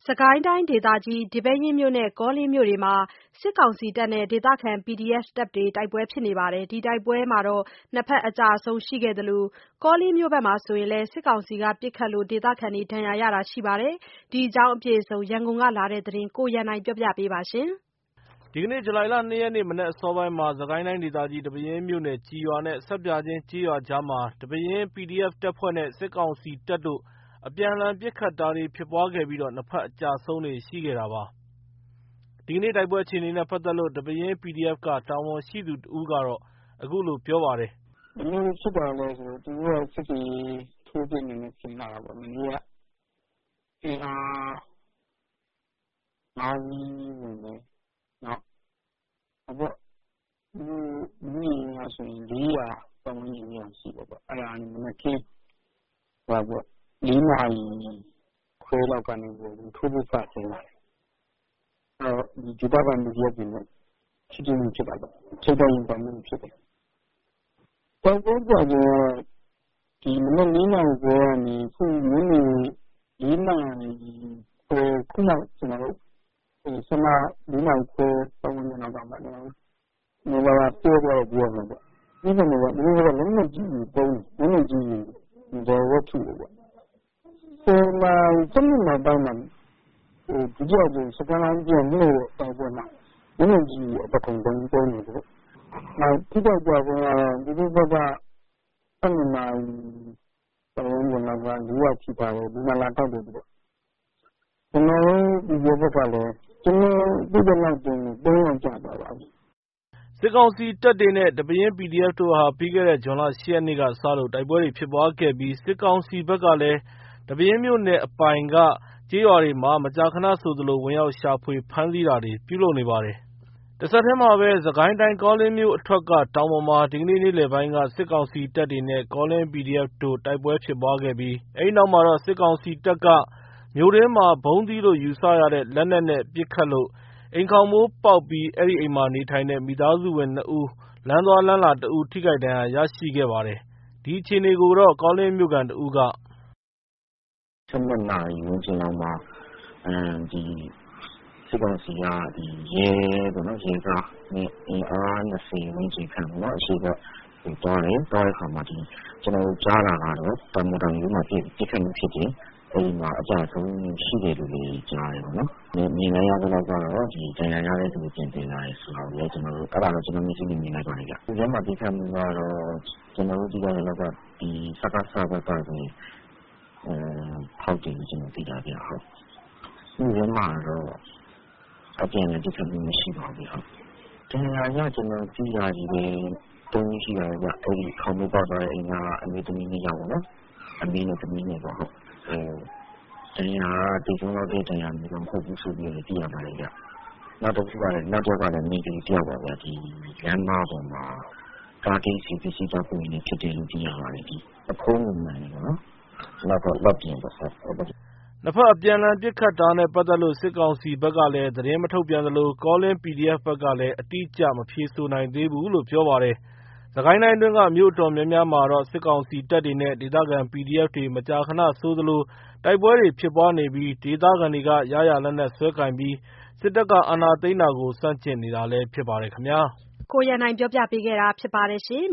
စစ်ကိုင်းတိုင်းဒေသကြီးဒီပဲယင်းမြို့နဲ့ကောလင်းမြို့တွေမှာစစ်ကောင်စီတပ်နဲ့ဒေသခံ PDF တပ်တွေတိုက်ပွဲဖြစ်နေပါတယ်။ဒီတိုက်ပွဲမှာနှစ်ဖက်အကျအဆုံးရှိခဲ့သလိုကောလင်းမြို့ဘက်မှာဆိုရင်လည်းစစ်ကောင်စီကပစ်ခတ်လို့ဒေသခံတွေဒဏ်ရာရတာရှိပါတယ်။ဒီအကြောင်းအပြည့်အစုံရန်ကုန်ကလာတဲ့သတင်းကိုရန်နိုင်ပြောပြပေးပါမယ်။ဒီကနေ့ဇူလိုင်လ 2 ရက်နေ့မနက်အစောပိုင်းမှာစစ်ကိုင်းတိုင်းဒေသကြီးဒီပဲယင်းမြို့နယ်ကြည်ရွာနဲ့စက်ပြချင်းကျေးရွာကြားမှာဒီပဲယင်း PDF တပ်ဖွဲ့နဲ့စစ်ကောင်စီတပ်တို့အပြန်အလှန်ပစ်ခတ်တာတွေဖြစ်ပွားခဲ့ပြီးနှစ်ဖက်အကျအဆုံးတွေရှိခဲ့တာပါ။ဒီကနေ့တိုက်ပွဲအခြေအနေနဲ့ပတ်သက်လို့ဒီပဲယင်း PDF ကတာဝန်ရှိသူတဦးကအခုလိုပြောပါတယ်။ "ဘယ်လိုဖြစ်တာလဲဆိုတော့သူတို့ကစစ်တွေထိုးစစ်အနေနဲ့ဆင်လာတာပေါ့။မနေ့ကအင်အား5 စီးဝင်တယ်။နောက်လူဦးရေကဆိုရင်400 ပတ်ဝန်းကျင်လောက်ရှိတယ်ပေါ့။အဲ့ဒါမနက်ခင်း4 နာရီခွဲလောက်ကနေထိုးဖို့စဆင်းလာတယ်။အဲ့တော့ဒီဒေသခံ PDF တွေနဲ့ထိတွေ့မှုဖြစ်တာပေါ့။ထိပ်တိုက်ရင်ဆိုင်မှုဖြစ်တယ်။တိုက်ပွဲကြာချိန်ကဒီမနက်4 နာရီခွဲကနေခုညနေ4 နာရီခွဲခုနောက်ကျွန်တော်တို့4 နာရီခွဲပတ်ဝန်းကျင်လောက်ကမှကျွန်တော်တို့နေလာပြောတော့ပြောမှာပေါ့။ဒီလိုမျိုးကဒီလိုကလည်းလက်ကြီးကြီးပုံလက်ကြီးကြီးဒေါ်ဝတ်ထုပေါ့။10 နာရီနောက်ပိုင်းမှာဒုတိယကြိမ်စကန်လိုင်းပြန်လို့တိုက်ပွဲမှာလက်ကြီးအပခုံပုံနေတယ်။နောက်ထိတော့ကြပုံကဒီဘက်က7 နာရီပတ်ဝန်းကျင်လောက်က4 ယောက်ထိပါတယ်ဒီမှာလာတောက်တယ်ပေါ့။ကျွန်တော်တို့ဒီဘက်ကလည်းကျွန်တော်ဒီဘက်လောက်တင်3 ယောက်ကြာသွားပါပြီ။ " စစ်ကောင်စီတပ်တွေနဲ့ဒီပဲယင်း PDF တို့ဟာပြီးခဲ့တဲ့ဇွန်လ 8 ရက်နေ့ကစလို့တိုက်ပွဲတွေဖြစ်ပွားခဲ့ပြီးစစ်ကောင်စီဘက်ကလည်းဒီပဲယင်းမြို့နယ်အပိုင်ကကျေးရွာတွေမှာမကြာခဏဆိုသလိုဝင်ရောက်ရှာဖွေဖမ်းဆီးတာတွေပြုလုပ်နေပါတယ်။တဆက်တည်းမှာပဲစစ်ကိုင်းတိုင်းကောလင်းမြို့အထွက်ကတောင်ပေါ်မှာဒီကနေ့နေ့လယ်ပိုင်းကစစ်ကောင်စီတပ်တွေနဲ့ကောလင်း PDF တို့တိုက်ပွဲဖြစ်ပွားခဲ့ပြီးအဲဒီနောက်မှာစစ်ကောင်စီတပ်ကမြို့တွင်းမှာဗုံးသီးလို့ယူဆရတဲ့လက်နက်နဲ့ပစ်ခတ်လို့အိမ်ခေါင်မိုးပေါက်ပြီးအဲဒီအိမ်မှာနေထိုင်တဲ့မိသားစုဝင် 2 ဦး လမ်းသွားလမ်းလာ 1 ဦး ထိခိုက်ဒဏ်ရာရရှိခဲ့ပါတယ်။ဒီအခြေအနေကိုကောလင်းမြို့ခံတဦးက 12 နာရီဝန်းကျင်လောက်မှာဒီစစ်ကောင်စီကဒီရဲပေါ့နော်ရဲကားနဲ့အင်အား 20 ဝန်းကျင်ခန့်ပေါ့နော်အရှိကသွားတဲ့အခါမှာဒီကျွန်တော်တို့ကြားလာတော့တမန်တော်ကြီးမှာပြစ်ခတ်မှုဖြစ်တယ်အဲဒီမှာအကြဆုံးရှိတယ်လို့လည်းကြားတယ်ပေါ့နော်မြင်လိုက်ရတော့ဒီဒဏ်ရာရတဲ့သူကိုပြင်တင်လာတယ်ဆိုတော့လည်းကျွန်တော်တို့အဲ့ဒါတော့ကျွန်တော်မျက်စိနဲ့မြင်လိုက်ပါတယ်ဗျဒီထဲမှာပြစ်ခတ်မှုကတော့ကျွန်တော်တို့ဒီကတော့ဒီစကားစားဘက်ကဆိုရင်ဖောက်တယ်ကျွန်တော်သိတာဗျဟုတ်ဒီထဲမှာတော့အပြင်နဲ့ပြစ်ခတ်မှုမရှိပါဘူးဟုတ်ဒဏ်ရာရကျွန်တော်ကြည့်ရကြီးပဲ3 ရှိရတယ်ဗျအဲ့ဒီခေါင်းမိုးပေါက်သွားတဲ့အိမ်ကအမေသမီး2 ယောက်ပေါ့နော်အမေနဲ့သမီးနဲ့ပေါ့ဟုတ်ဒဏ်ရာတိကျတော့တဲ့ဒဏ်ရာမျိုးတော့မဟုတ်ဘူးဆိုပြီးသိရပါတယ်ဗျနောက်တစ်ခုကလည်းမိန်းကလေးတယောက်ပါဗျဒီလမ်းမပေါ်မှာကားကိစ္စပစ္စည်းတောက်ကိုနေဖြစ်တယ်လို့သိရပါတယ်ဒီအဖုံးမှန်တယ်ပေါ့နော်နောက်တော့လက်ပြင်ပေါ့ဟုတ်နှစ်ဖက်အပြန်အလှန်ပစ်ခတ်တာနဲ့ပတ်သက်လို့စစ်ကောင်စီဘက်ကလည်းသတင်းမထုတ်ပြန်သလိုကောလင်း PDF ဘက်ကလည်းအတိအကျမဖြေဆိုနိုင်သေးဘူးလို့ပြောပါတယ်။စစ်ကိုင်းတိုင်းအတွင်းကမြို့အတော်များများမှာစစ်ကောင်စီတပ်တွေနဲ့ဒေသခံ PDF တွေမကြာခဏဆိုသလိုတိုက်ပွဲတွေဖြစ်ပွားနေပြီးဒေသခံတွေကရရာလက်နက်စွဲကိုင်ပြီးစစ်တပ်ကအာဏာသိမ်းတာကိုဆန့်ကျင်နေတာလည်းဖြစ်ပါတယ်ခင်ဗျာ။ကိုရန်နိုင်ပြောပြပေးခဲ့တာဖြစ်ပါတယ်